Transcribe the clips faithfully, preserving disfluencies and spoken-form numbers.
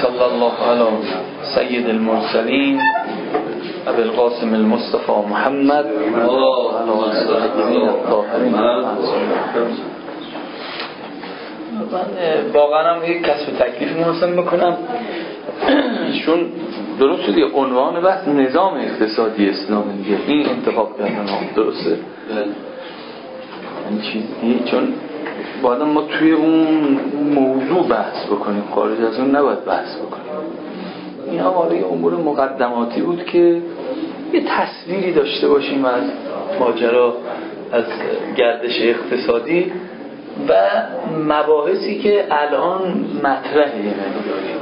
صلی الله علی سید المرسلین ابی القاسم المصطفى محمد و علی آله الطاهرین. من واقعا هم یک کسب تکلیف محسن میکنم، چون درست شد یه عنوان بحث نظام اقتصادی اسلامی دیگه، این انتخاب کردن درسته این چیز دیگه، چون باید ما توی اون موضوع بحث بکنیم، خارج از اون نباید بحث بکنیم. این هم حالا یه امور مقدماتی بود که یه تصویری داشته باشیم از ماجرا، از گردش اقتصادی و مباحثی که الان مطرحه. یه مقداری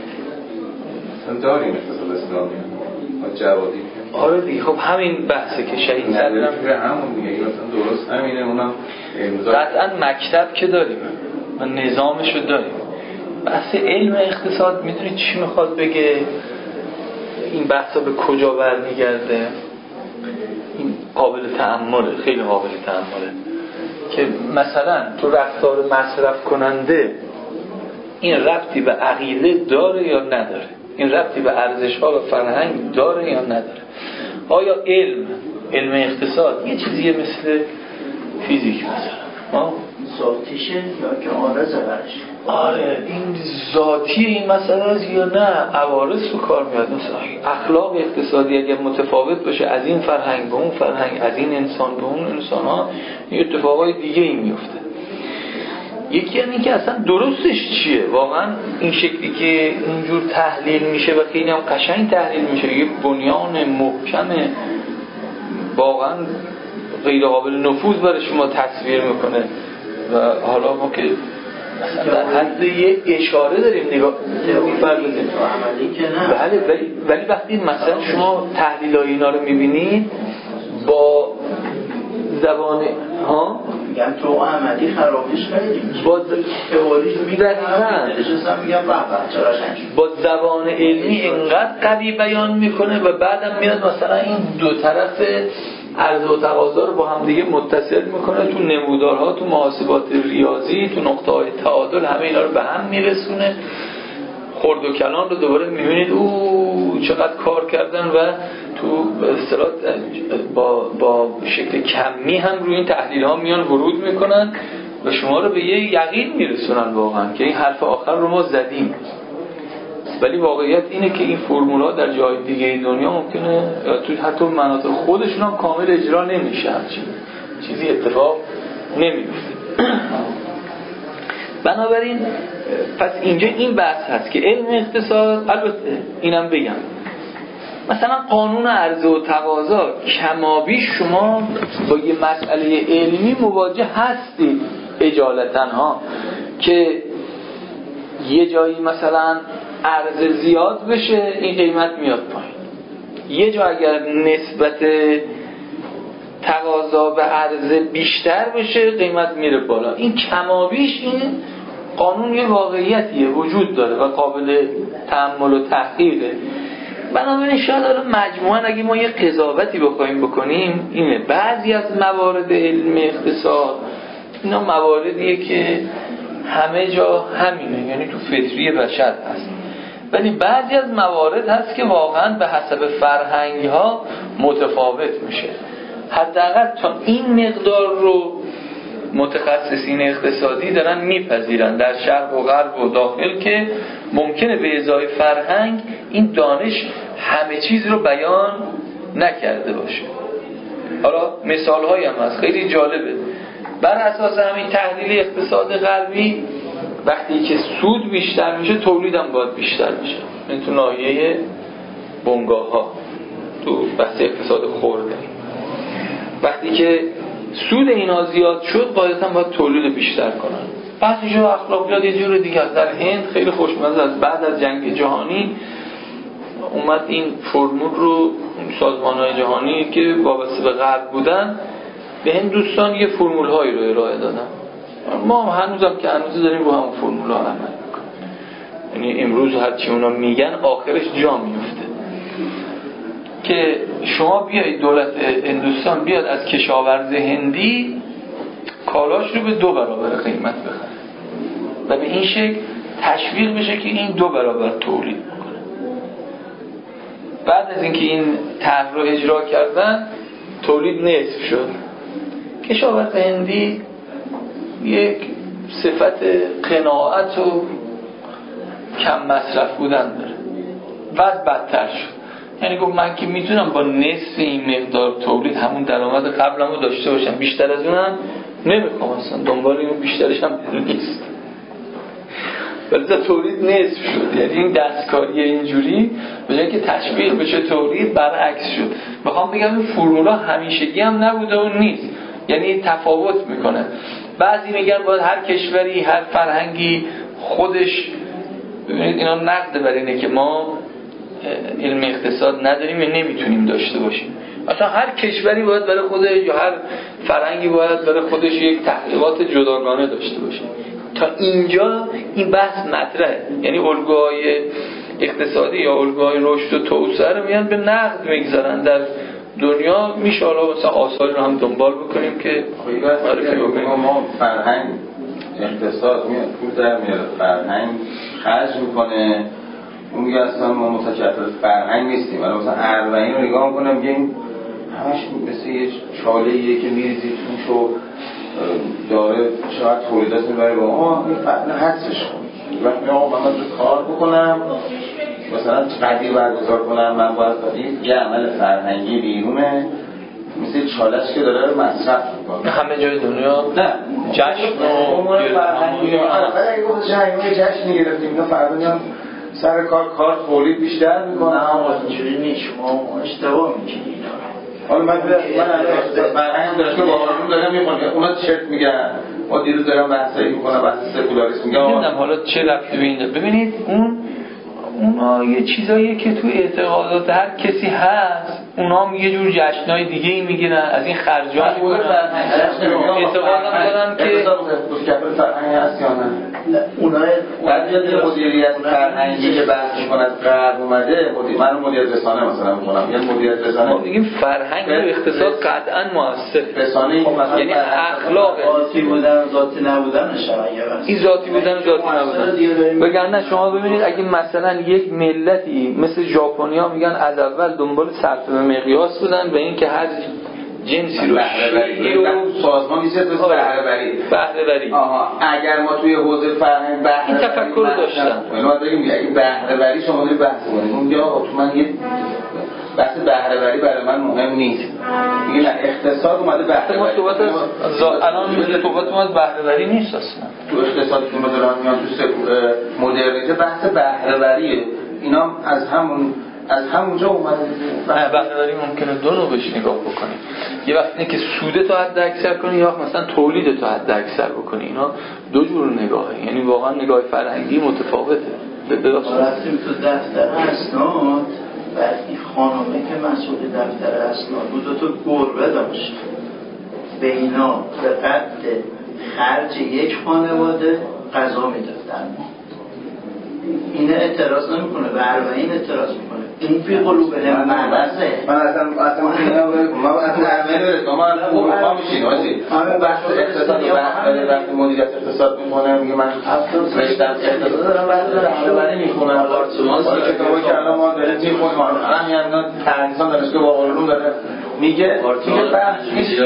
داریم اقتصاد اسلامی جوادی. آره دیگه، خب همین بحثه که شهید زدن همون دیگه، مثلا درست همینه. اونم قطعا مکتب که داریم و نظامشو داریم. بحث علم اقتصاد میدونید چی میخواد بگه؟ این بحثا به کجا برمیگرده؟ این قابل تأمله، خیلی قابل تأمله که مثلا تو رفتار مصرف کننده این ربطی به عقیده داره یا نداره؟ این ربطی به ارزش‌ها و فرهنگ داره یا نداره؟ آیا علم علم اقتصاد یه چیزیه مثل فیزیک مثلا ها ذاتیشه یا که عارضه برش؟ آره این ذاتی این مسئله است یا نه عوارض رو کار میاد؟ مثلا اخلاق اقتصادی اگر متفاوت باشه از این فرهنگ به اون فرهنگ، از این انسان به اون انسان ها، این اتفاقای دیگه این میفته. یکی اینه که اصلا درستش چیه واقعا این شکلی که اینجور تحلیل میشه و خیلی هم قشنگ تحلیل میشه، یه بنیان محکم واقعا غیر قابل نفوذ برای شما تصویر میکنه و حالا ما که مثلا در حد یه اشاره داریم نگاه می‌فرماییم عملی که نه. بله ولی ولی وقتی مثلا شما تحلیلای اینا رو میبینید با زبان ها میگم تو عملی خرابش خیلی میشه. با تئوریش میگم میگم میگم به به چرا شنج با زبان علمی اینقدر قوی بیان میکنه و بعدم میاد مثلا این دو طرف عرضه و تقاضا رو با هم دیگه متصل میکنه، تو نمودارها، تو محاسبات ریاضی، تو نقطه‌های تعادل، همه اینا رو به هم میرسونه. خرد و کلان رو دوباره میبینید او چقدر کار کردن و تو به اصطلاح با با شکل کمی هم روی این تحلیل ها میان ورود میکنن و شما رو به یه یقین میرسونن واقعا که این حرف آخر رو ما زدیم. ولی واقعیت اینه که این فرمول‌ها در جای دیگه دنیا ممکنه تو حتی مناطق خودشون هم کامل اجرا نمیشه، همچین چیزی اتفاق نمیفته. بنابراین پس اینجا این بحث هست که علم اقتصاد، البته اینم بگم مثلا قانون عرضه و تقاضا کمابیش شما با یه مسئله علمی مواجه هستید اجالتاً ها که یه جایی مثلا عرضه زیاد بشه این قیمت میاد پایین، یه جا اگر نسبت تقاضا به عرضه بیشتر بشه قیمت میره بالا. این کمابیش این قانون یه واقعیتیه وجود داره و قابل تأمل و تحقیقه. بنابراین شاید مجموعاً اگه ما یه قضاوتی بخوایم بکنیم اینه بعضی از موارد علم اقتصاد اینا مواردیه که همه جا همینه، یعنی تو فطری بشر هست، ولی بعضی از موارد هست که واقعاً به حسب فرهنگ ها متفاوت میشه. حداقل تا این مقدار رو متخصصین اقتصادی دارن میپذیرن در شرق و غرب و داخل که ممکنه به ازای فرهنگ این دانش همه چیز رو بیان نکرده باشه. حالا مثال هایی هم هست خیلی جالبه. بر اساس همین تحلیل اقتصاد غربی وقتی که سود بیشتر میشه تولید هم باید بیشتر میشه. این تو ناحیه بنگاه ها تو بحث اقتصاد خورده وقتی که سود اینا زیاد شد قاعدتاً باید تولید بیشتر کنن. بحثش و اخلاقیات یه جور دیگه است. در هند خیلی خوشمزه است، بعد از جنگ جهانی اومد این فرمول رو سازمان‌های جهانی که وابسته به غرب بودن به هندوستان یه فرمول هایی رو ارائه دادن. ما هنوزم که هنوز داریم رو همون فرمول ها عمل میکنیم، یعنی امروز هرچی اونا میگن آخرش جا میفته که شما بیایید دولت هندوستان بیاد از کشاورز هندی کالاش رو به دو برابر قیمت بخره و به این شکل تشویق بشه که این دو برابر تولید بکنه. بعد از اینکه این طرح رو اجرا کردن تولید نصف شد. کشاورز هندی یک صفت قناعت و کم مصرف بودن داره. بعد بدتر شد. یعنی گفت من که میتونم با نصف این مقدار تولید همون درآمد قبلمو داشته باشم، بیشتر از اونم نمیخوام، اصلا دنبال اون بیشترش هم نیست. ولی تولید نصف شد. یعنی این دستکاری اینجوری به جای که تشویق بشه تولید برعکس شد. میخوام بگم این فرمولا همیشگی هم نبوده و نیست، یعنی تفاوت میکنه. بعضی میگن باید هر کشوری هر فرهنگی خودش، ببینید اینا نقد بر اینه که ما علم اقتصاد نداریم یا نمیتونیم داشته باشیم. اصلا هر کشوری باید برای خودش یا هر فرهنگی باید برای خودش یک تحقیقات جداگانه داشته باشه. تا اینجا این بحث مطرحه. یعنی الگوهای اقتصادی یا الگوهای رشد و توسعه رو میان به نقد میگذارن در دنیا. میشه حالا مثلا آثاری رو هم دنبال بکنیم که ما فرهنگ اقتصاد میاد پول در میاره، فرهنگ خرج میکنه، اون میگه اصلا ما متکفل فرهنگ نیستیم. ولی مثلا اربعین رو نگاه میکنم میگه این همش مثل یه چاله‌ایه که میریزی توش و داره چقدر تولیدات میبره با آه این فرهنگ هستش. وقتی میگه آقا من باید کار بکنم مثلا قدیر برگزار کنم، من باید یه عمل فرهنگی بیرونه مثل چالش که داره مصرف میکنه همه جای دنیا. نه جشن و امور فرهنگی آره اگه گفت جشن جشن گرفتیم اینا فردا میان سر کار کار تولید بیشتر میکنه. نه آقا اینجوری نیست، شما اشتباه میکنید. حالا من من فرهنگ داشته با قانون دارم میخونم اونا چرت میگن. ما دیروز دارم بحثایی میکنم بحث سکولاریسم میگم نمیدونم حالا چه ربطی به این. ببینید اون اونا یه چیزاییه که تو اعتقادات هر کسی هست، اونا هم یه جور جشنای دیگه ای میگیرن، از این خرجات میکنن، اعتقاد هم دارن که متکفل فرهنگ هست یا نه. اونا بعد یه مدیریت فرهنگی که بحث میکنه از غرب اومده، من مدیریت رسانه مثلا میکنم، یه مدیریت رسانه ما میگیم فرهنگ و اقتصاد قطعا موثر. رسانه یعنی اخلاق ذاتی بودن و ذاتی نبودنش این ذاتی بودن و ذاتی نبودن. وگرنه شما ببینید اگه مثلا یک ملتی مثل ژاپنیا میگن از اول دنبال صرف مقیاس بودن به این که هر جنسی رو بهره بری سازمان میشه تو بهره بری بهره بری آها اگر ما توی حوزه فرهنگ بهره این تفکر رو داشتن. ما بگیم اگه بهره بری شما دارید بحث کنید اونجا تو من یه بحث بهره بری برای من مهم نیست. میگه نه اقتصاد اومده بهره بری. صحبت از الان میگه صحبت ما از بهره بری نیست اصلا. تو اقتصادی که ما دارن میان تو مدرنیته بحث بهره بریه. اینا از همون از همونجا اومده. نه بهره‌وری ممکنه دو نوع بهش نگاه بکنی. یه وقتی که سود تو حد اکثر کنی یا مثلا تولید تو حد اکثر بکنی. اینا دو جور نگاهه. یعنی واقعا نگاه فرهنگی متفاوته. به درست رفتیم تو دفتر اسناد، بعد این خانومه که مسئول دفتر اسناد بود تو گربه داشت. به اینا به قد خرج یک خانواده غذا میدادن. اینه اعتراض نمیکنه، به اربعین اعتراض میکنه. این فی قلوبهم مرضه. من اصلا اصلا من اصلا ارمنی رو ما اروپا میشین واجی. من بحث اقتصاد و بحث وقتی مدیریت اقتصاد میخونم میگه من رشتم اقتصاد دارم بعد بهره‌وری میخونم. واسه کتابی که الان ما داریم میخونیم همین الان تهرانسان دانشگاه باقرالعلوم داره میگه میگه بحث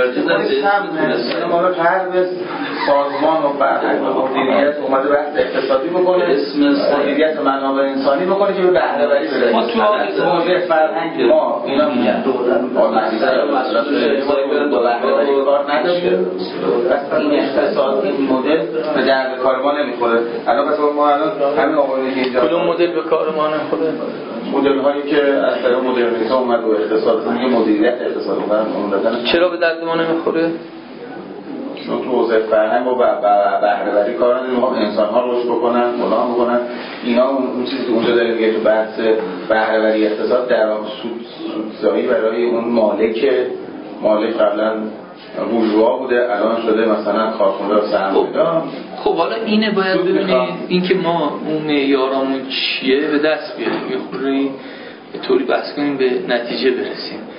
هم ما رو هر به سازمان و فرهنگ و مدیریت اومده بحث اقتصادی بکنه، مدیریت منابع انسانی بکنه که به بهره‌وری برسه. ما تو حوزه فرهنگ ما اینا میگن مصرف با بهره‌وری کار نداریم. پس این اقتصاد این مدل به درد کار ما نمیخوره. الان پس ما الان همین آقایونی که اینجا کدوم مدل به کار ما نمیخوره؟ مدل هایی که از طریق مدرنیته اومد و اقتصاد میگه مدیریت اقتصاد اومد. چرا به درد ما نمیخوره؟ چون تو حوزه فرهنگ و بهره‌وری کار نداریم. انسان‌ها رشد بکنن، فلان بکنن. اینا اون چیزی که اونجا داره میگه تو بحث بهره‌وری اقتصاد در واقع سودزایی برای اون مالک مالک قبلا بورژوا بوده الان شده مثلا کارخونه سرمایه‌دار. خب حالا اینه باید ببینید اینکه ما اون معیارمون چیه به دست بیاریم، یه خوری به طوری بحث کنیم به نتیجه برسیم.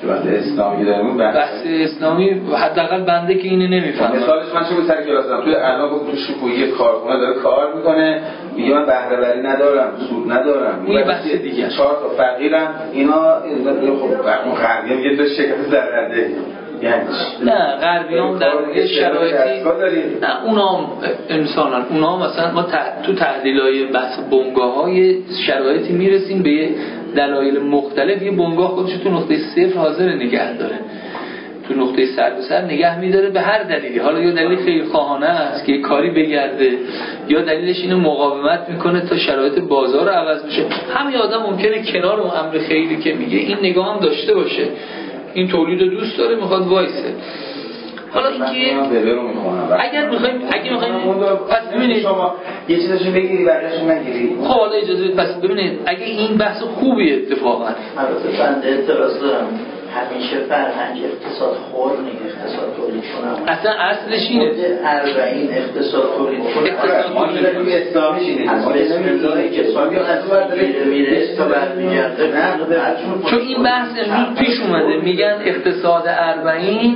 که وقتی اسلامی داریم بحث, بحث اسلامی حداقل بنده که اینو نمیفهمم. مثالش من چه بود سر کلاس دارم توی الان تو شکویی کارخونه داره کار میکنه میگه من بهره وری ندارم سود ندارم این بحث دیگه چهار تا فقیرم اینا خب اون غربی میگه تو شرکت ضررده یعنی نه غربیان در یه شرایطی نه اونام انسانن اونام مثلا ما تو تحلیل‌های بحث بنگاه‌های شرایطی میرسیم به دلایل مختلف. یه بنگاه خودش تو نقطه صفر حاضر نگه داره تو نقطه سر به سر نگه میداره به هر دلیلی. حالا یا دلیل خیرخواهانه است که کاری بگرده یا دلیلش اینو مقاومت میکنه تا شرایط بازار رو عوض بشه. همین آدم ممکنه کنار اون امر خیری که میگه این نگاه هم داشته باشه، این تولید رو دوست داره میخواد وایسه. حالا اینکه اگر میخوایم اگه میخوایم پس ببینید شما یه چیزاشو بگیری بقیه‌اشو نگیری. خب حالا اجازه بدید پس ببینید اگه این بحث خوبیه اتفاقا البته بنده اعتراض دارم همیشه فرهنگ اقتصاد خور نیست اقتصاد تولید کنم اصلا اصلش اینه اربعین اقتصاد تولید کنم اقتصاد تولید اسلامیش اینه از بسم الله که سالی از میره میره تا برمیگرده چون این بحث امروز پیش اومده میگن اقتصاد اربعین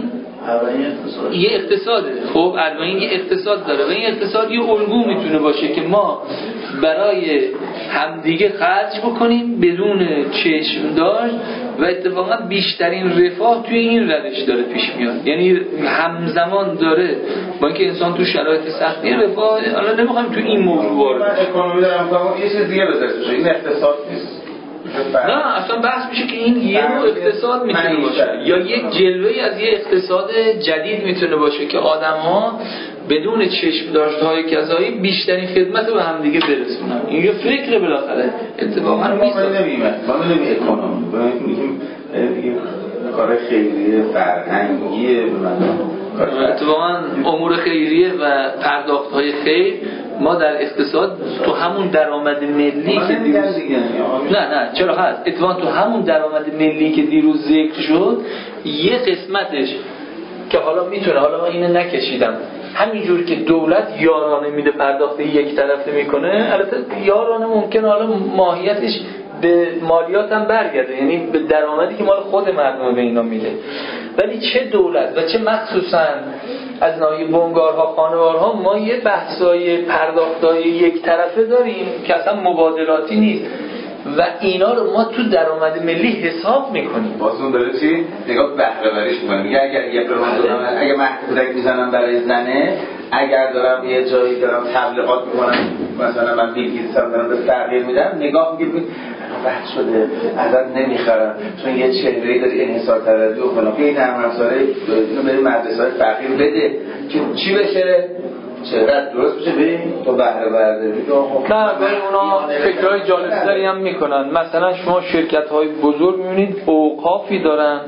یه اقتصاده. خب اربعین یه اقتصاد داره و این اقتصاد یه الگو میتونه باشه که ما برای همدیگه خرج بکنیم بدون چشم داشت و اتفاقا بیشترین رفاه توی این روش داره پیش میاد. یعنی همزمان داره با اینکه انسان تو شرایط سختی رفاه. حالا نمیخوایم تو این موضوع وارد من اکونومی دارم میگم یه چیز دیگه بذارید این اقتصاد نیست. نه اصلا بحث میشه که این یه نوع اقتصاد میتونه باشه یا یک جلوه‌ای از یه اقتصاد جدید میتونه باشه که آدم‌ها بدون چشم داشته‌های کذایی بیشترین خدمت رو به هم دیگه برسونن. این یه فکر بالاخره اتفاقا نیست. ما نمی‌گیم ما نمی‌گیم اکونومی میگیم میگیم کار خیریه فرهنگیه به اتفاقا امور خیریه و پرداخت‌های خیر ما در اقتصاد تو همون درآمد ملی که دیروز نه نه چرا هست اتفاقا تو همون درآمد ملی که دیروز ذکر شد یه قسمتش که حالا میتونه حالا من اینو نکشیدم همینجور که دولت یارانه میده پرداخت یک طرفه میکنه البته یارانه ممکنه حالا ماهیتش به مالیات هم برگرده یعنی به درآمدی که مال خود مردم به اینا میده ولی چه دولت و چه مخصوصا از ناحیه بنگارها خانوارها ما یه بحثای پرداختای یک طرفه داریم که اصلا مبادلاتی نیست و اینا رو ما تو درآمد ملی حساب میکنیم. واسه داره چی نگاه بهره وریش میکنه میگه اگر یه پروژه اگه محدودک میزنم برای زنه اگر دارم یه جایی دارم تبلیغات میکنم مثلا من بیلگیستم دارم به فقیر میدم نگاه میگه بحث شده ازت نمیخرم چون یه چهره‌ای داری انحصار طلبی و فلان این نرم افزاره اینو بریم مدرسه‌های فقیر بده که چی بشه چهره‌ت درست بشه بریم تو بهره برداری نه ببین اونا فکرهای جالب‌تری هم میکنن. مثلا شما شرکت‌های بزرگ می‌بینید اوقافی دارن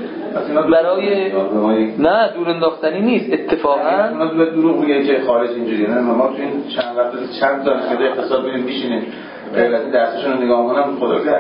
برای نه دور انداختنی نیست اتفاقا ما دو دروغ میگه که خارج اینجوریه نه ما تو این چند وقت چند تا دانشگاه اقتصاد میریم میشینیم غیرتی درسشون رو نگاه می‌کنم خدا که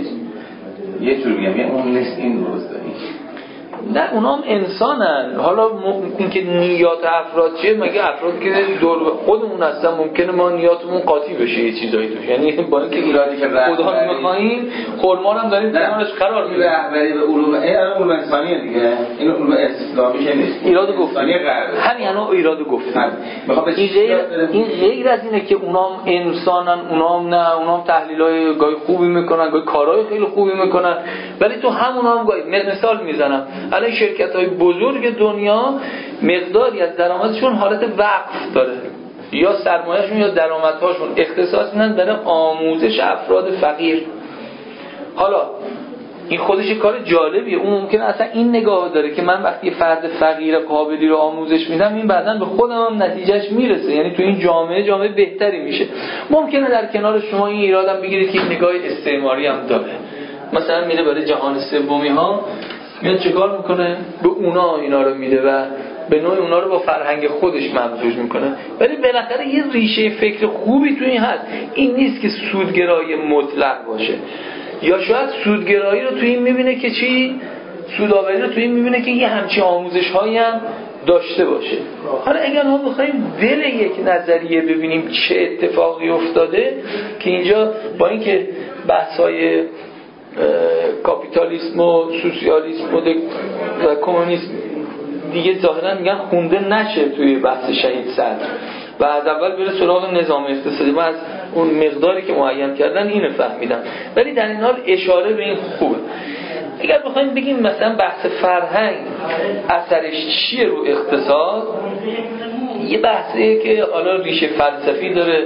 یه جور میگم یه اون نیست این درسته نه اونا هم انسانن. حالا اینکه نیات افراد چیه مگه افرادی که دور خودمون هستن ممکنه ما نیاتمون قاطی بشه یه چیزایی توش یعنی با اینکه ایرادی که خدا می‌خوایم خرما هم داریم کنارش قرار میدیم رهبری به علوم این علوم انسانیه دیگه این علوم اسلامی که نیست ایراد گفتنی غربه همین انا ایراد گفتن این غیر این غیر از اینه که اونا هم انسانن اونا هم نه اونا هم تحلیلای گاهی خوبی میکنن گاهی کارهای خیلی خوبی میکنن ولی تو همونا هم گاهی مثال میزنم الان شرکت‌های بزرگ دنیا مقداری از درآمدشون حالت وقف داره یا سرمایه‌شون یا درآمدهاشون اختصاص میدن برای آموزش افراد فقیر. حالا این خودش کار جالبیه اون ممکنه اصلا این نگاه داره که من وقتی فرد فقیر قابلی رو آموزش میدم این بعداً به خودم هم نتیجهش میرسه یعنی تو این جامعه جامعه بهتری میشه. ممکنه در کنار شما این ایرادم بگیرید که این نگاه استعماری هم داره مثلا میره برای جهان سومی ها میاد چیکار میکنه به اونا اینا رو میده و به نوعی اونا رو با فرهنگ خودش ممزوج میکنه ولی بالاخره یه ریشه فکر خوبی تو این هست. این نیست که سودگرایی مطلق باشه یا شاید سودگرایی رو تو این میبینه که چی سودآوری رو تو این میبینه که یه همچین آموزش هایی هم داشته باشه. حالا اگر ما بخوایم دل یک نظریه ببینیم چه اتفاقی افتاده که اینجا با اینکه بحث‌های کاپیتالیسم و سوسیالیسم و, و کمونیسم دیگه ظاهرا میگن خونده نشه توی بحث شهید صدر و از اول بره سراغ نظام اقتصادی. من از اون مقداری که معین کردن اینو فهمیدم، ولی در این حال اشاره به این خوبه. اگر بخوایم بگیم مثلا بحث فرهنگ اثرش چیه رو اقتصاد، یه بحثیه که حالا ریشه فلسفی داره.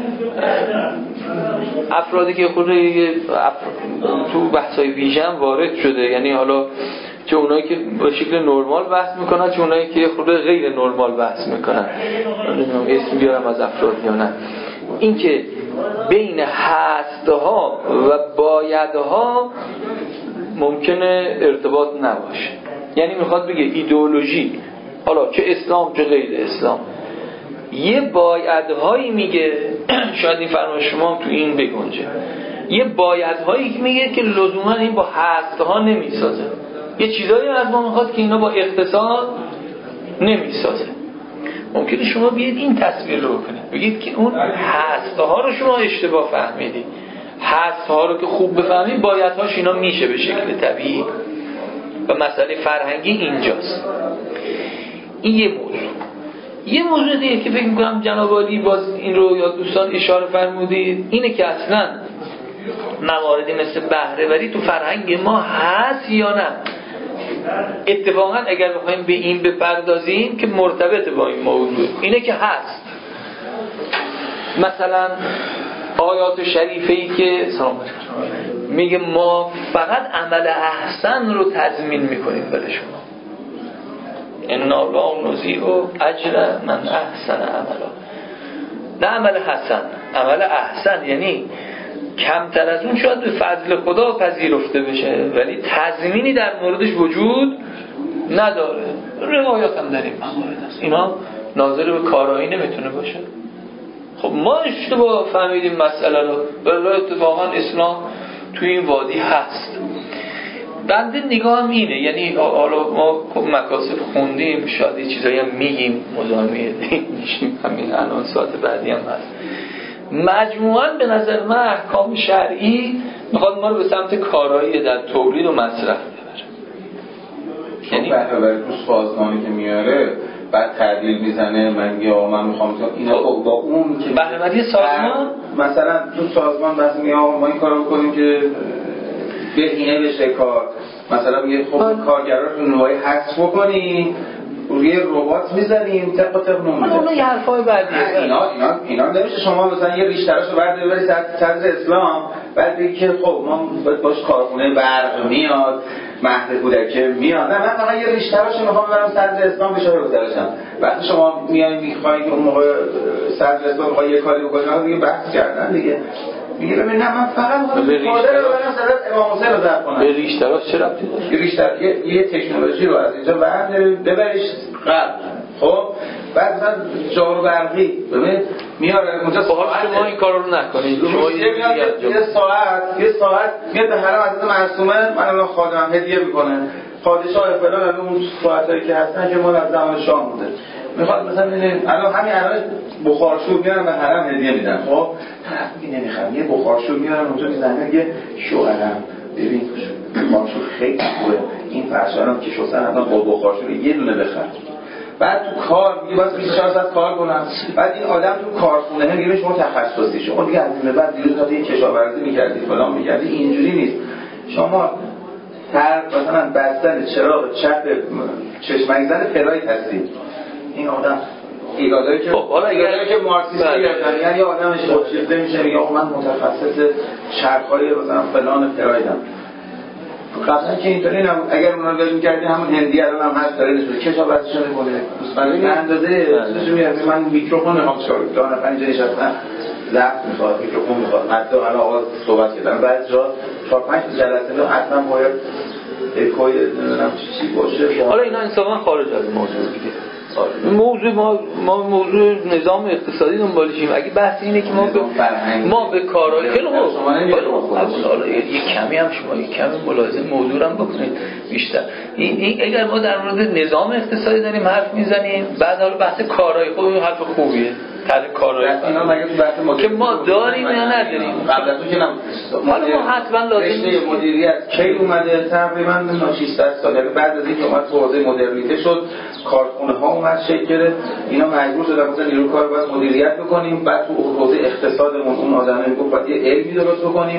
افرادی که خود تو بحث‌های ویژن وارد شده، یعنی حالا چه اونایی که به شکل نرمال بحث میکنن، چه اونایی که خود غیر نرمال بحث میکنن، نمیدونم اسم بیارم از افراد یا نه. این که بین هستها و بایدها ممکنه ارتباط نباشه. یعنی میخواد بگه ایدئولوژی، حالا چه اسلام چه غیر اسلام، یه بایدهایی میگه، شاید این فرمان شما تو این بگنجه، یه بایدهایی میگه که لزوما این با هستها نمیسازه. یه چیزایی از ما میخواد که اینا با اقتصاد نمیسازه. ممکنه شما بیاید این تصویر رو بکنید، بگید که اون هستها رو شما اشتباه فهمیدید، هستها رو که خوب بفهمید بایدهاش اینا میشه به شکل طبیعی. و مسئله فرهنگی اینجاست. این یه موضوع. یه موضوع دیگه که فکر میکنم جناب عالی باز این رو یا دوستان اشاره فرمودید، اینه که اصلا مواردی مثل بهره وری تو فرهنگ ما هست یا نه. اتفاقا اگر بخوایم به این بپردازیم که مرتبط با این موضوع، اینه که هست. مثلا آیات شریفه‌ای که سلام میگه ما فقط عمل احسن رو تضمین میکنیم برای شما، انا لا نضیع اجر من احسن عملا. نه عمل حسن، عمل احسن یعنی کمتر از اون شاید به فضل خدا پذیرفته بشه ولی تضمینی در موردش وجود نداره. روایات هم داریم موارد است، اینا ناظر به کارایی نمیتونه باشه. خب ما اشتباه فهمیدیم مسئله رو، ولی اتفاقا اسلام توی این وادی هست. بنده نگاهم اینه، یعنی حالا ما مکاسب خوندیم، شاید یه چیزایی هم میگیم، مزاحمه میشیم، همین الان ساعت بعدی هم هست. مجموعاً به نظر من احکام شرعی میخواد ما رو به سمت کارایی در تولید و مصرف ببره. یعنی بهره تو سازمانی که میاره بعد تعدیل میزنه، من یا من میخوام اینا با اون که بهره وری سازمان مثلا تو سازمان بس میگه ما این کارو بکنیم که بهینه بشه کار، مثلا میگه خب کارگرا رو نوعی حذف بکنی، روی ربات میزنیم طبق طبق نمونه. اون یه حرفای بعدیه. اینا اینا اینا نمیشه شما مثلا یه ریشتراشو برد ببری صدر اسلام بعد بگی که خب ما باش کارخونه برق میاد، مهد کودک میاد. نه من فقط یه ریشتراشو میخوام ببرم صدر اسلام بشه گذارشم. وقتی شما میای میخواید اون موقع صدر اسلام میخواد یه کاری بکنه دیگه بحث کردن دیگه. میگه ببین نه من فقط میخوام کادر رو برم صدر امام حسین رو ضبط کنم. به ریشتراش چه ربطی داره؟ یه ریشتر یه, یه تکنولوژی رو از اینجا برد ببریش قبل. خب بعد مثلا جارو برقی ببین میاره اونجا باهاش شما این کارو رو نکنید. شما یه ساعت یه ساعت میاد به حرم حضرت معصومه، من الان خادمم هدیه میکنه پادشاه فلان، الان اون ساعتایی که هستن که مال از زمان شاه بوده، میخواد مثلا ببینید الان همین الان بخارشور میارن به حرم هدیه میدن. خب طرف میگه نمیخوام، یه بخارشور میارن اونجا میزنه میگه شوهرم ببین بخارشور خیلی خوبه، این فرشارم که شوسن الان با بخارشور یه دونه بخر. بعد تو کار میگه باز بیست و چهار ساعت کار کنم. بعد این آدم تو کارخونه میگه شما تخصصی، شما دیگه از این بعد دیروز تا یه کشاورزی میکردی فلان میکردی، اینجوری نیست. شما هر مثلا بستن چراغ چپ چشمک زن پرایت هستید. این آدم ایرادایی که حالا ایرادایی که مارکسیستی گرفتن، یعنی آدمش خودشیفته میشه میگه آقا من متخصص چرخ‌های مثلا فلان پرایدم. قبلا که اینطوری نبود. اگر اونا رو داریم کردیم همون هندی الان هم هست داره نشده کشاورزی شده بوده دوستان اندازه چیزی من میکروفون هم چهار تا نه پنج نشستم ضبط میخواد، میکروفون میخواد، حتی الان آواز صحبت کردن بعد جا چهار پنج جلسه رو حتما باید اکوی نمیدونم چی باشه. حالا اینا انصافا خارج از موضوع دیگه. موضوع ما ما موضوع نظام اقتصادی دنبالشیم. اگه بحث اینه که ما به ما به کارهای خیلی حالا یه کمی هم شما یه کمی ملاحظه موضوع هم بکنید بیشتر. این, این اگر ما در مورد نظام اقتصادی داریم حرف میزنیم بعد حالا بحث کارهای خب حرف خوبیه. در کارهای اینا مگه تو بحث مدیریت که ما داریم یا نداریم؟ قبل از اون که نم حالا ما حتما لازم رشته مدیریت کی اومده؟ تقریبا ششصد سال، یعنی بعد از اینکه اومد تو حوزه مدرنیته شد، کارخونه ها اومد شکل گرفت، اینا مجبور شدن مثلا نیروی کار باید مدیریت بکنیم، بعد تو حوزه اقتصادمون اون آدمه میگفت باید یه علمی درست بکنیم.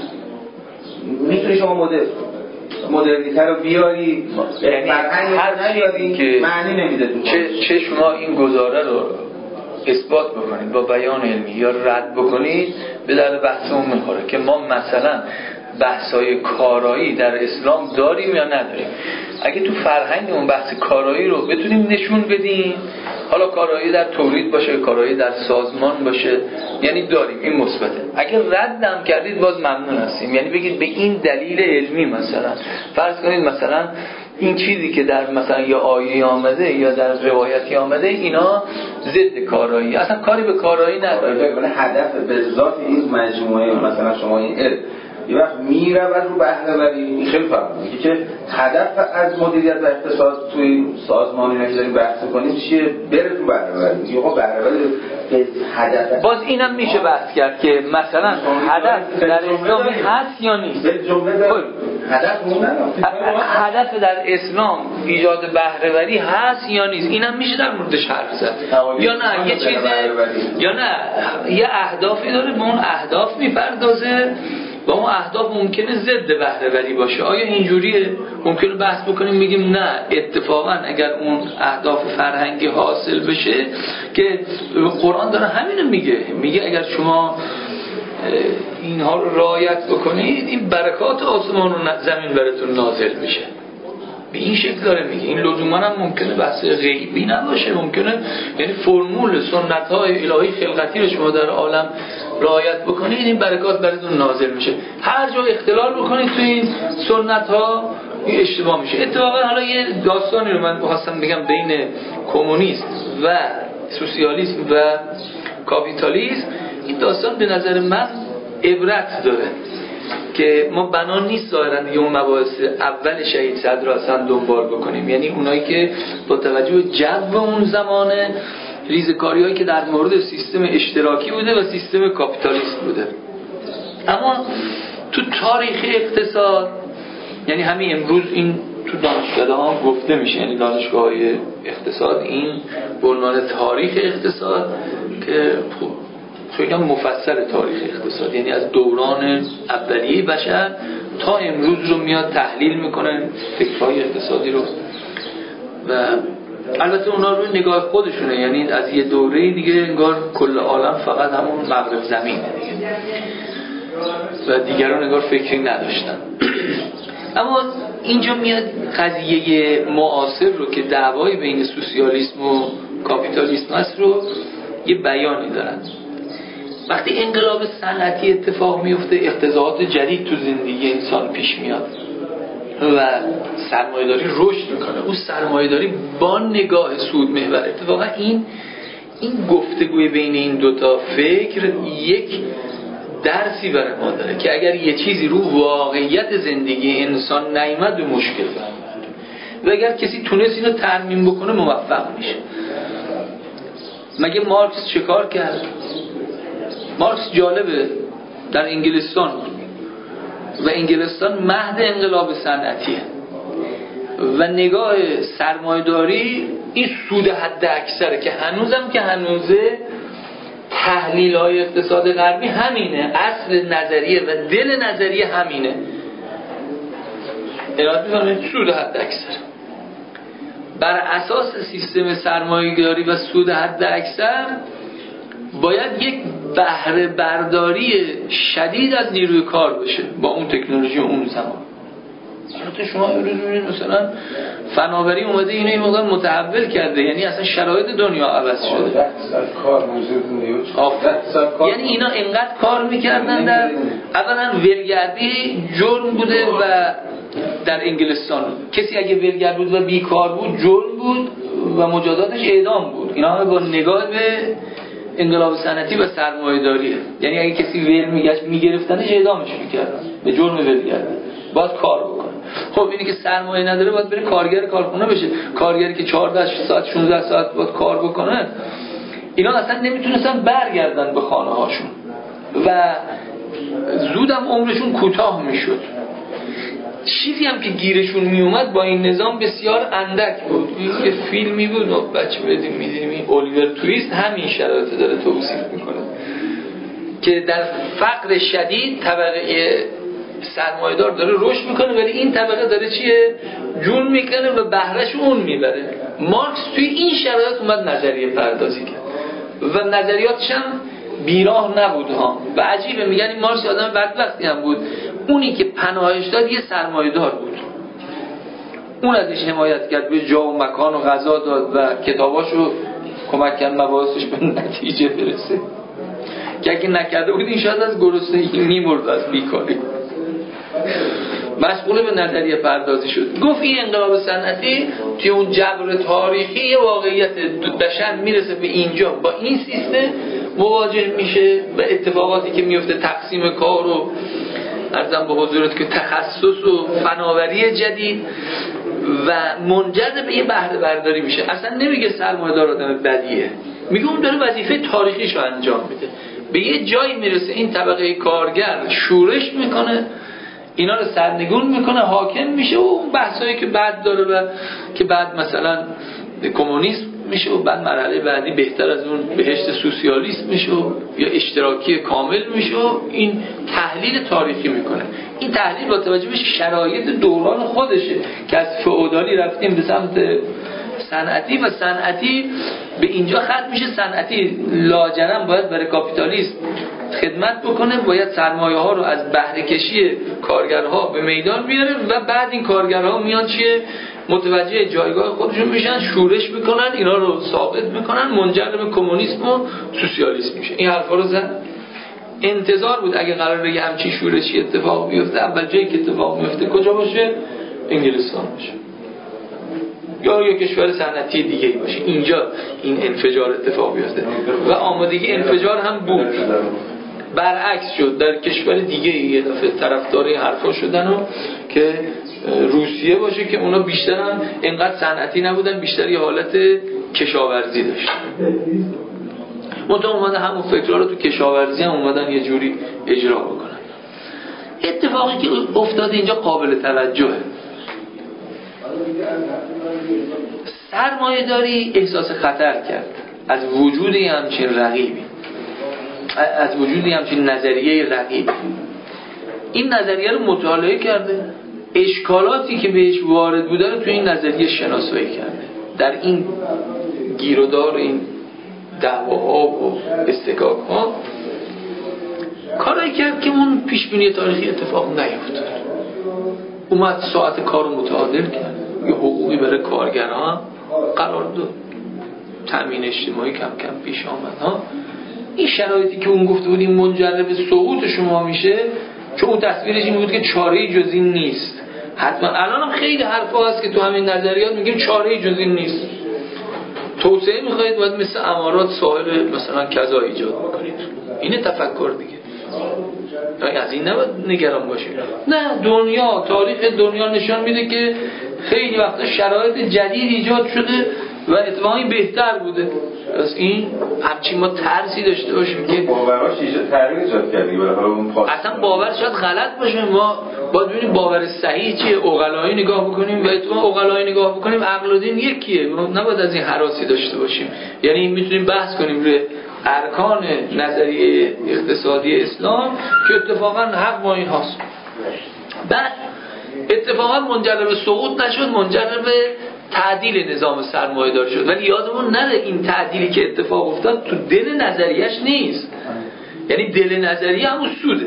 میتونی شما مدل مدرنیته رو بیاری، یعنی هر چیزی که معنی نمیده چه چه شما این گزاره رو اثبات بکنید با بیان علمی یا رد بکنید به درد بحثمون میخوره که ما مثلا بحث‌های کارایی در اسلام داریم یا نداریم. اگه تو فرهنگمون بحث کارایی رو بتونیم نشون بدیم، حالا کارایی در تولید باشه، کارایی در سازمان باشه، یعنی داریم، این مثبته. اگه ردم کردید باز ممنون هستیم، یعنی بگید به این دلیل علمی، مثلا فرض کنید مثلا این چیزی که در مثلا یا آیه آمده یا در روایتی آمده اینا ضد کارایی، اصلا کاری به کارایی نداره. یعنی هدف به ذات این مجموعه مثلا شما این علم یه وقت میره و رو بهره وری، این خیلی فرق میکنه که هدف از مدیریت و اقتصاد توی سازمانی که داریم بحث کنیم چیه؟ بره رو بهره وری. میگه خب بهره وری به هدف، باز اینم میشه بحث کرد که مثلا هدف در اسلام هست یا نیست. به جمله هدف مونن هدف در اسلام ایجاد بهره وری هست یا نیست، اینم میشه در موردش حرف زد. یا نه یه چیزی، یا نه یه اهدافی داره، به اون اهداف میپردازه، با اون اهداف ممکنه ضد بهره وری باشه. آیا اینجوریه؟ ممکنه بحث بکنیم میگیم نه، اتفاقا اگر اون اهداف فرهنگی حاصل بشه که قرآن داره همینو میگه، میگه اگر شما اینها رو رعایت بکنید این برکات آسمان و زمین براتون نازل میشه. به این شکل داره میگه. این لزوما هم ممکنه بحث غیبی نباشه، ممکنه یعنی فرمول سنت های الهی خلقتی رو شما در عالم رعایت بکنید این برکات براتون نازل میشه. هر جا اختلال بکنید تو این سنت ها این اشتباه میشه. اتفاقا حالا یه داستانی رو من خواستم بگم بین کمونیست و سوسیالیسم و کاپیتالیسم. این داستان به نظر من عبرت داره که ما بنا نیست ظاهرا دیگه اون مباحث اول شهید صدر رو اصلا دنبال بکنیم، یعنی اونایی که با توجه به جو اون زمانه ریزکاری هایی که در مورد سیستم اشتراکی بوده و سیستم کاپیتالیست بوده. اما تو تاریخ اقتصاد، یعنی همین امروز این تو دانشکده ها گفته میشه، یعنی دانشگاه های اقتصاد این به عنوان تاریخ اقتصاد که خیلی هم مفصل تاریخ اقتصاد، یعنی از دوران اولیه بشر تا امروز رو میاد تحلیل میکنه فکرهای اقتصادی رو و البته اونا رو نگاه خودشونه، یعنی از یه دوره دیگه انگار کل عالم فقط همون مغرب زمینه دیگه و دیگران انگار فکری نداشتن. اما اینجا میاد قضیه معاصر رو که دعوای بین سوسیالیسم و کاپیتالیسم هست رو یه بیانی دارن. وقتی انقلاب صنعتی اتفاق میفته اقتضاعات جدید تو زندگی انسان پیش میاد و سرمایه‌داری رشد میکنه. اون سرمایه‌داری با نگاه سود محور. اتفاقا این این گفتگوی بین این دوتا فکر یک درسی برای ما داره که اگر یه چیزی رو واقعیت زندگی انسان نیامد به مشکل برمیاد و اگر کسی تونست اینو ترمیم بکنه موفق میشه. مگه مارکس چه کار کرد؟ مارکس جالبه در انگلستان بود و انگلستان مهد انقلاب صنعتیه و نگاه سرمایه‌داری این سود حد اکثره که هنوزم که هنوزه تحلیل های اقتصاد غربی همینه، اصل نظریه و دل نظریه همینه، ارائه می‌کنه سود حد اکثر. بر اساس سیستم سرمایه‌داری و سود حد اکثر باید یک بهره برداری شدید از نیروی کار بشه با اون تکنولوژی اون زمان. البته شما امروز می‌بینید مثلا فناوری اومده اینو این موقع متحول کرده، یعنی اصلا شرایط دنیا عوض شده. کار موجود نیست. یعنی اینا اینقدر کار میکردن، در اولا ولگردی جرم بوده و در انگلستان کسی اگه ولگرد بود و بیکار بود جرم بود و مجازاتش اعدام بود. اینا همه با نگاه به انقلاب صنعتی و سرمایه‌داریه. یعنی اگه کسی ول میگشت میگرفتنش اعدامش میکردن به جرم ولگردی، باید کار بکنه. خب اینی که سرمایه نداره باید بره کارگر کارخونه بشه. کارگری که چهارده ساعت شانزده ساعت باید کار بکنه اینا اصلا نمیتونستن برگردن به خانه هاشون و زودم عمرشون کوتاه میشد. چیزی هم که گیرشون میومد با این نظام بسیار اندک بود. یه فیلمی بود ما بچه بدیم میدیم، این الیور تویست همین شرایط داره توصیف میکنه که در فقر شدید طبقه سرمایه‌دار داره رشد میکنه ولی این طبقه داره چیه؟ جون میکنه و بهرهش اون میبره. مارکس توی این شرایط اومد نظریه پردازی کرد و نظریاتش هم بیراه نبود ها. و عجیبه میگن این مارکس آدم بدبختی هم بود، اونی که پناهش داد یه سرمایه‌دار بود، اون ازش حمایت کرد، به جا و مکان و غذا داد و کتاباشو کمک کرد مباحثش به نتیجه برسه که اگه نکرده بود این شاید از گرسنگی میمرد، از بیکاری. مسئول به نظریه پردازی شد. گفت این انقلاب صنعتی توی اون جبر تاریخی واقعیت بشر میرسه به اینجا، با این سیستم مواجه میشه و اتفاقاتی که میفته، تقسیم کار و ارزم به حضورت که تخصص و فناوری جدید و منجر به یه بهره برداری میشه. اصلا نمیگه سرمایه‌دار آدم بدیه، میگه اون داره وظیفه تاریخیشو انجام میده. به یه جایی میرسه این طبقه کارگر شورش میکنه، اینا رو سرنگون میکنه، حاکم میشه و اون بحثایی که بعد داره و که بعد مثلا کمونیسم میشه و بعد مرحله بعدی بهتر از اون بهشت سوسیالیست میشه یا اشتراکی کامل میشه. این تحلیل تاریخی میکنه. این تحلیل با توجه به شرایط دوران خودشه که از فئودالی رفتیم به سمت صنعتی و صنعتی به اینجا ختم میشه. صنعتی لاجرم باید برای کاپیتالیسم خدمت بکنه، باید سرمایه ها رو از بهره کشی کارگرها به میدان بیاره و بعد این کارگرها میان چیه متوجه جایگاه خودشون میشن، شورش میکنن، اینا رو ثابت میکنن، منجر به کمونیسم و سوسیالیسم میشه. این حرفا رو زد. انتظار بود اگه قرار بگه همچین شورشی اتفاق بیفته، اول جایی که اتفاق میفته کجا باشه؟ انگلستان باشه یا یا کشور صنعتی دیگه باشه. اینجا این انفجار اتفاق بیفته و آمادگی انفجار هم بود. برعکس شد در کشور دیگه یه دفعه طرفدار این حرفا شدن و که روسیه باشه که اونا بیشتر هم اینقدر صنعتی نبودن، بیشتر یه حالت کشاورزی داشتن. منطقه اومدن همون فکرها رو تو کشاورزی هم اومدن یه جوری اجرا بکنن. اتفاقی که افتاده اینجا قابل توجهه. سرمایه داری احساس خطر کرد از وجود همچین رقیبی، از وجود همچین نظریه رقیبی. این نظریه رو مطالعه کرده، اشکالاتی که بهش وارد بوده رو توی این نظریه شناسایی کرده. در این گیرودار این دعواها و استکاک‌ها کاری کرد که اون پیشبینی تاریخی اتفاق نیفتاد. اومد ساعت کار رو متعادل کرد، یه حقوقی برای کارگرها قرار داد، تامین اجتماعی کم کم پیش آمد ها. این شرایطی که اون گفته بود این منجر به سقوط شما میشه، چون اون تصویرش این بود که چاره‌ای جز این نیست. حتما الان هم خیلی حرفا هست که تو همین نظریات میگیم چاره‌ای جز این نیست. توسعه میخواید باید مثل امارات ساحل مثلا کذا ایجاد بکنید. اینه تفکر دیگه. از این نباید نگران باشید. نه، دنیا، تاریخ دنیا نشان میده که خیلی وقتا شرایط جدید ایجاد شده و اتفاقی بهتر بوده. از این همچین ما ترسی داشته باشیم که باوراش ایجاد تغییر ایجاد کردی. اصلا باور شاید غلط باشه. ما باید ببینیم باور صحیح چیه، عقلایی نگاه بکنیم و اتفاقا عقلایی نگاه بکنیم. عقل و دین یکیه، نباید از این هراسی داشته باشیم. یعنی میتونیم بحث کنیم روی ارکان نظریه اقتصادی اسلام که اتفاقا حق با این هاست. بعد اتفاقا منجر به سقوط نشد، منجر به تعدیل نظام سرمایه دار شد. ولی یادمون نره این تعدیلی که اتفاق افتاد تو دل نظریهش نیست. یعنی دل نظریه همون سوده،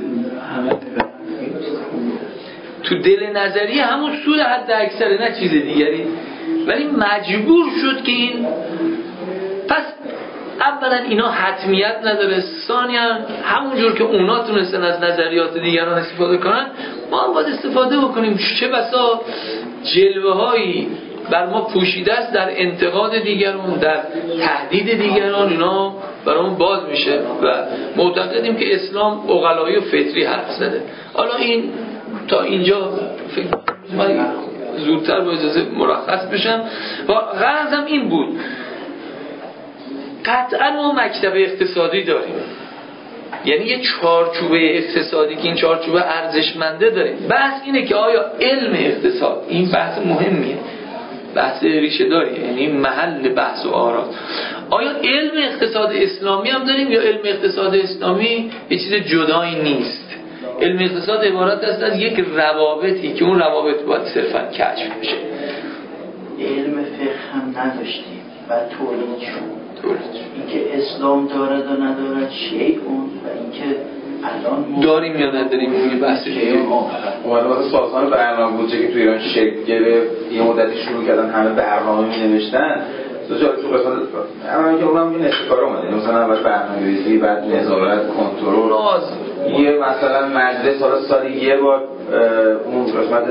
تو دل نظریه همون سوده حد اکثر، نه چیز دیگری. ولی مجبور شد که این پس اولا اینا حتمیت نداره، ثانیا همونجور که اونا تونستن از نظریات دیگران استفاده کنن ما هم باید استفاده بکنیم. چه بسا جلوه هایی بر ما پوشیده است در انتقاد دیگران، در تهدید دیگران، اینا برامون باز میشه و معتقدیم که اسلام عقلایی و فطری حرف زده. حالا این تا اینجا فکر من زودتر با اجازه مرخص بشم و غرضم این بود قطعا ما مکتب اقتصادی داریم، یعنی یه چارچوبه اقتصادی که این چارچوبه ارزشمنده داریم. بحث اینه که آیا علم اقتصاد، این بحث مهمیه، بحث ریشه داریه، یعنی محل بحث و آرا، آیا علم اقتصاد اسلامی هم داریم یا علم اقتصاد اسلامی یه چیز جدایی نیست؟ علم اقتصاد عبارت است از یک روابطی که اون روابط باید صرفا کشف بشه. علم فقه هم نداشتیم و تولید شد. اینکه اسلام دارد و ندارد شیء اون و اینکه الان داریم یا نداریم اون بحث دیگه. اومده واسه سازمان برنامه بودجه که تو ایران شکل گرفت، یه مدتی شروع کردن همه برنامه می‌نوشتن. تو قسمت اما که اونم این استفاده اومده، مثلا اول برنامه‌ریزی، بعد نظارت، کنترل، یه مثلا مجلس حالا سالی یه بار اون قسمت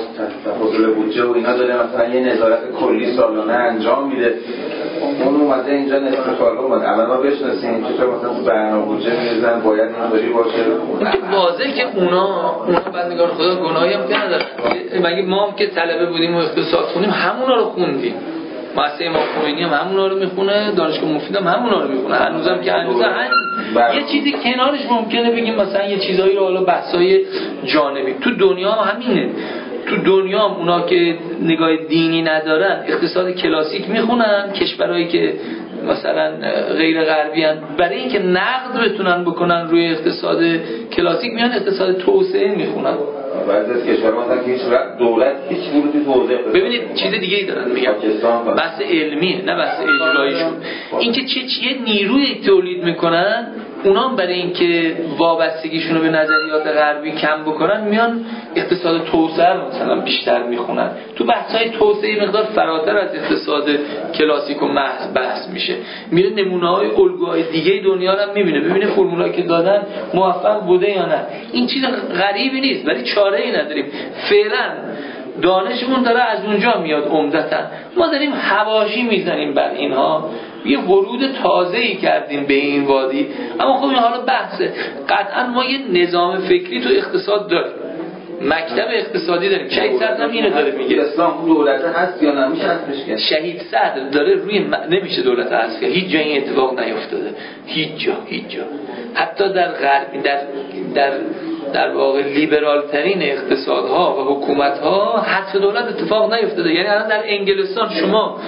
تفاضل بودجه و اینا داره مثلا یه نظارت کلی سالانه انجام میده. اون اومده اینجا نصف کار اومده. اول ما بشناسیم چطور مثلا تو برنامه بودجه می‌ریزن، باید اینطوری باشه. اینکه واضحه که اونا اونا بندگان خدا گناهی هم ندارن. مگه ما هم که طلبه بودیم و اقتصاد خوندیم همونا رو خوندیم. مؤسسه امام خمینی هم همونا رو میخونه، دانشگاه مفید هم همونا رو میخونه، هنوزم که هنوزه هم یه چیزی کنارش ممکنه بگیم مثلا یه چیزایی رو حالا بحثای جانبی. تو دنیا هم همینه، تو دنیا هم اونا که نگاه دینی ندارن اقتصاد کلاسیک میخونن، کشورهایی که مثلا غیر غربی هن برای اینکه نقد بتونن بکنن روی اقتصاد کلاسیک میان اقتصاد توسعه میخونن. بعضی از کشورها مثلا که هیچ دولت هیچ ورودی تو حوزه اقتصاد. ببینید چیز دیگه ای دارن میگم، بحث علمیه نه بحث اجراییشون. اینکه چه چیه نیروی تولید میکنن، اونا هم برای اینکه وابستگیشون رو به نظریات غربی کم بکنن میان اقتصاد توسعه رو مثلا بیشتر میخونن. تو بحث‌های توسعه مقدار فراتر از اقتصاد کلاسیک و محض بحث میشه، میره نمونه‌های الگوهای دیگه دنیا رو هم میبینه، ببینه فرمولایی که دادن موفق بوده یا نه. این چیز غریبی نیست ولی چاره‌ای نداریم. فعلا دانشمون داره از اونجا میاد عمدتاً، ما داریم حواشی میزنیم بر اینها، یه ورود تازه‌ای کردیم به این وادی. اما خب این حالا بحثه. قطعا ما یه نظام فکری تو اقتصاد داریم، مکتب اقتصادی داریم. شهید صدر هم اینو داره میگه، اسلام دولت هست یا نمیشه هستش که شهید صدر داره روی م... نمیشه دولت هست که هیچ جایی اتفاق نیفتاده، هیچ جا هیچ جا حتی در غرب در در در واقع لیبرال ترین اقتصادها و حکومت‌ها حذف دولت اتفاق نیفتاده. یعنی الان در انگلستان شما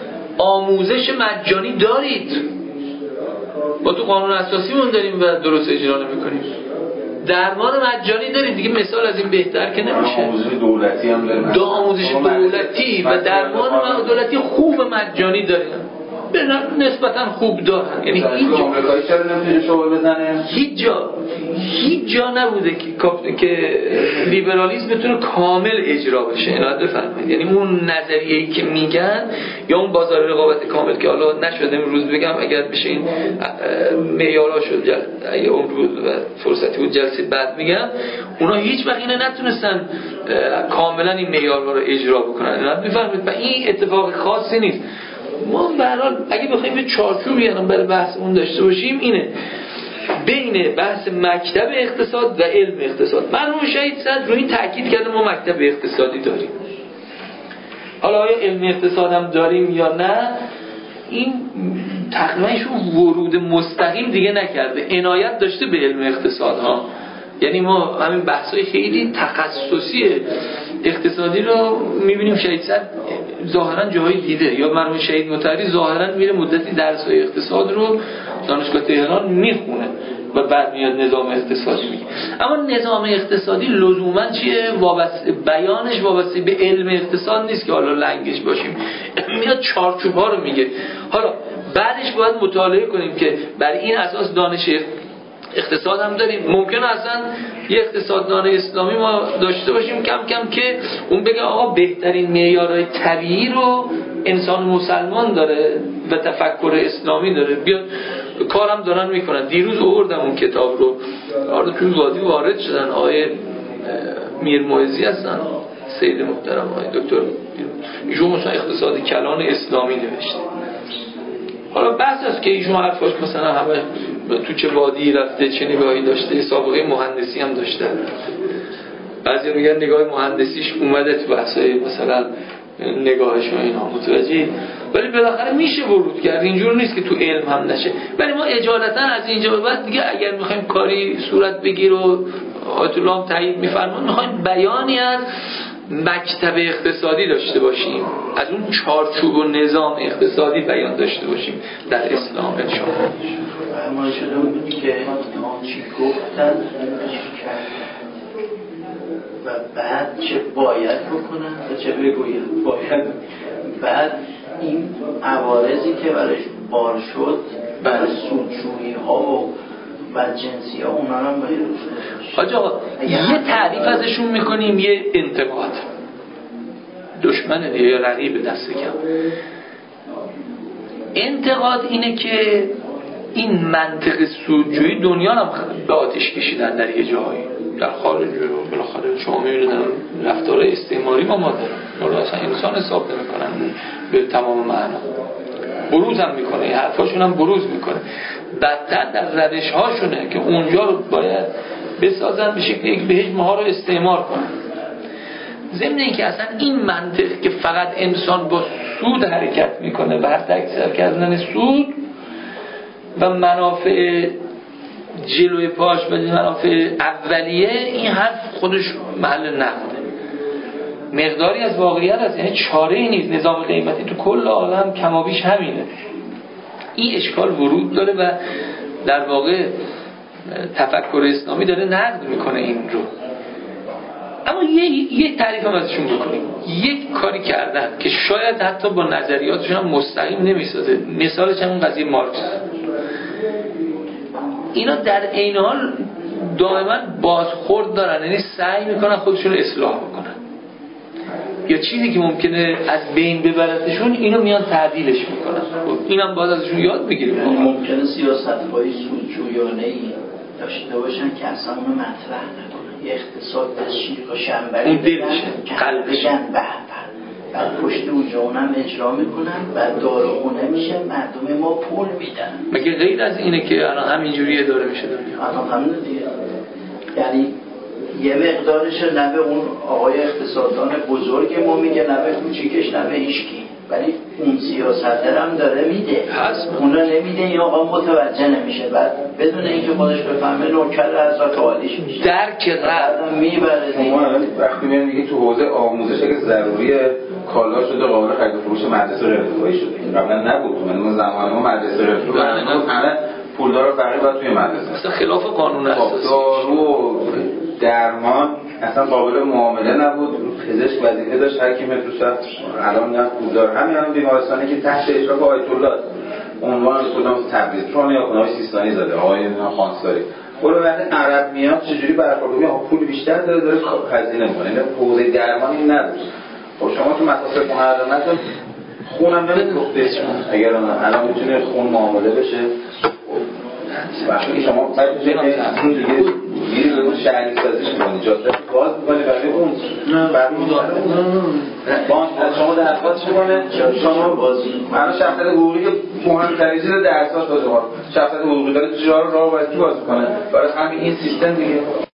آموزش مجانی دارید، با تو قانون اساسی مون داریم و درست اجرا نمی‌کنیم. درمان مجانی دارید دیگه، مثال از این بهتر که نمیشه. آموزش دولتی هم داریم، دو آموزش دولتی و درمان دولتی خوب مجانی داریم، نسبتا خوب دارن. یعنی هیچ جا آمریکایی چرا نمیتونه شغل بزنه؟ هیچ جا هیچ جا نبوده که که لیبرالیسم بتونه کامل اجرا بشه. اینا بفهمید، یعنی اون نظریه‌ای که میگن یا اون بازار رقابت کامل که حالا نشده امروز بگم، اگر بشه این معیارها شد اگه امروز و فرصتی بود جلسه بعد میگم، اونا هیچ وقت اینا نتونستن کاملا این معیارها رو اجرا بکنن. اینا بفهمید و این اتفاق خاصی نیست. ما به هر حال اگه بخوایم به چارچوبی الان برای بحثمون داشته باشیم اینه، بین بحث مکتب اقتصاد و علم اقتصاد. مرحوم شهید صدر رو این تاکید کرده ما مکتب اقتصادی داریم. حالا آیا علم اقتصاد هم داریم یا نه، این تقریباًشون ورود مستقیم دیگه نکرده، عنایت داشته به علم اقتصاد ها. یعنی ما همین بحث‌های خیلی تخصصی اقتصادی رو می‌بینیم شهید صدر ظاهراً جاهای دیده، یا مرحوم شهید مطهری ظاهراً میره مدتی درس‌های اقتصاد رو دانشگاه تهران میخونه و بعد میاد نظام اقتصادی میگه. اما نظام اقتصادی لزوماً چیه؟ وابسته بیانش وابسته به علم اقتصاد نیست که حالا لنگش باشیم، میاد چارچوب‌ها رو میگه. حالا بعدش باید مطالعه کنیم که بر این اساس دانش اقتصاد هم داریم. ممکنه اصلا یه اقتصاددان اسلامی ما داشته باشیم کم کم که اون بگه آقا بهترین معیارهای طبیعی رو انسان مسلمان داره و تفکر اسلامی داره، بیاد کارم دارن میکنن. دیروز آوردم اون کتاب رو، آره توی وادی وارد شدن آقای میر موعظی هستن، سید محترم آقای دکتر، ایشون مثلا اقتصاد کلان اسلامی نوشته. حالا بحث است که ایشون حرفاش مثلا همه تو چه وادی رفته، چه نگاهی داشته، سابقه مهندسی هم داشته. بعضی میگن نگاه مهندسیش اومده تو بحثای مثلا نگاهش و اینا. متوجه ولی بالاخره میشه ورود کرد، اینجور نیست که تو علم هم نشه. ولی ما اجالتا از اینجا به بعد دیگه اگر میخوایم کاری صورت بگیر و آیت الله هم تایید میفرمان، میخوایم بیانی از مکتب اقتصادی داشته باشیم، از اون چارچوب و نظام اقتصادی بیان داشته باشیم در اسلام انشاءالله. ما شده بود که چی گفتن چی کردن و بعد چه باید بکنن و چه بگوید باید، بعد این عوارضی که برش بار شد برای سودجویی ها و بدجنسی ها اونا هم باید حاج آقا یه تعریف ازشون میکنیم، یه انتقاد دشمن دیگه یا رقیب دست کم. انتقاد اینه که این منطق سودجویی دنیا هم به آتش کشیدن در یه جایی در خارج، بالاخره شما میبینید رفتار استعماری ما ما داریم، اصلا انسان حساب نمیکنن به تمام معنا، بروز هم میکنه، این حرفاشون هم بروز میکنه، بدتر در روش هاشونه که اونجا رو باید بسازن به شکل یک بهش ماها رو استعمار کنن. ضمن اینکه اصلا این منطق که فقط انسان با سود حرکت میکنه و حتی اکثر کردن سود و منافع جلوی پاش و منافع اولیه، این حرف خودش محل نقده. مقداری از واقعیت هست، یعنی چاره ای نیست. نظام قیمتی تو کل عالم کمابیش همینه. این اشکال ورود داره و در واقع تفکر اسلامی داره نقد میکنه این رو. اما یه یک تعریف هم ازشون بکنیم. یک کاری کردن که شاید حتی با نظریاتشون هم مستقیم نمیسازه، مثالش همون قضیه مارکس. اینا در عین حال دائما بازخورد دارن، یعنی سعی میکنن خودشون رو اصلاح بکنن، یا چیزی که ممکنه از بین ببرتشون اینو میان تعدیلش میکنن. اینم باز ازشون یاد بگیریم. یعنی ممکنه سیاست‌های سودجویانه‌ای داشته باشن که اصلا اونو مطرح نکنن، یه اقتصاد از شیر و شنبری اون دلشه، قلبشه، به بعد پشت اونجا اونم اجرا میکنن و داروخونه میشه، مردم ما پول میدن. مگه غیر از اینه که الان همینجوری اداره میشه دنیا؟ الان همین دیگه. یعنی یه مقدارش نه به اون آقای اقتصاددان بزرگ ما میگه، نه به کوچیکش، نه به هیچکی، ولی اون سیاستر هم داره میده، اونا نمیده، این آقا متوجه نمیشه، بعد بدون اینکه خودش بفهمه نوکر حضرت عالیش میشه، درک رد میبره دیگه. وقتی میگم دیگه تو حوزه آموزش اگه ضروریه کالا شده قابل خرید و فروش مدرسه رفاهی شده، قبلا نبود. من زمان ما مدرسه رفاهی همه پولدار فقیر باید توی مدرسه، اصلا خلاف قانون اساسی. دارو درمان اصلا قابل معامله نبود، پزشک وظیفه داشت هر کی متر رفت. الان نه پولدار، همین الان بیمارستانی که تحت اشراف آیت الله عنوان کدام تبلیغ چون یا خدای سیستانی زده آقای خانساری، برو وقتی عرب میاد چجوری برخورد میکنه، پول بیشتر داره داره خزینه میکنه. این حوزه درمان این نبود. خب شما تو مصرف محرمتون خونم نمیگفته، اگر الان میتونه خون معامله بشه، وقتی شما باید اون دیگه دیگه به اون شهری سازیش کنید، جاده باز میکنی برای اون بانک شما درخواست میکنه، شما من شخصیت حقوقی که مهمترین چیز درساش باشه، شخصیت حقوقی داره تجارت رو راه باید کی باز میکنه، برای همین این سیستم دیگه